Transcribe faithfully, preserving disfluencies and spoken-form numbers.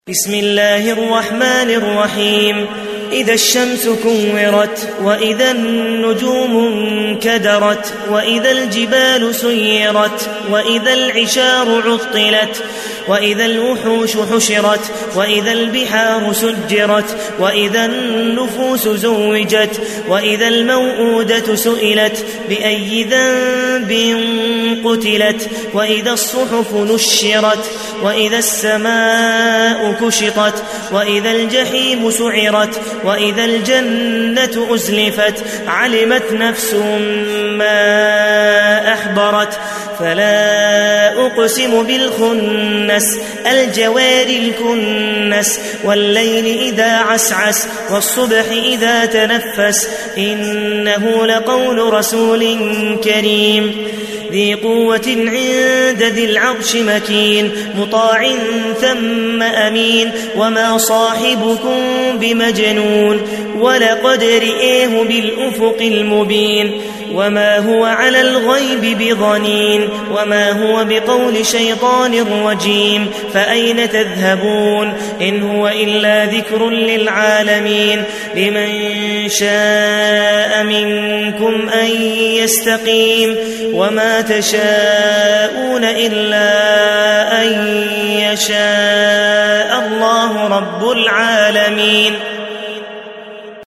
بسم الله الرحمن الرحيم. إذا الشمس كورت وإذا النجوم انكدرت وإذا الجبال سيرت وإذا العشار عطلت وإذا الوحوش حشرت وإذا البحار سجرت وإذا النفوس زوجت وإذا الموءودة سئلت بأي ذنب قتلت وإذا الصحف نشرت وإذا السماء كشطت وإذا الجحيم سعرت وإذا الجنة أزلفت علمت نفس ما أحضرت فلا أقسم بالخنس الجوار الكنس والليل إذا عسعس والصبح إذا تنفس إنه لقول رسول كريم ذي قوة عند ذي العرش مكين مطاع ثم أمين وما صاحبكم بمجنون ولقد رئيه بالأفق المبين وما هو على الغيب بضنين وما هو بقول شيطان رجيم فأين تذهبون إن هو إلا ذكر للعالمين لمن شاء منكم أن يستقيم وما تشاءون إلا أن يشاء الله رب العالمين.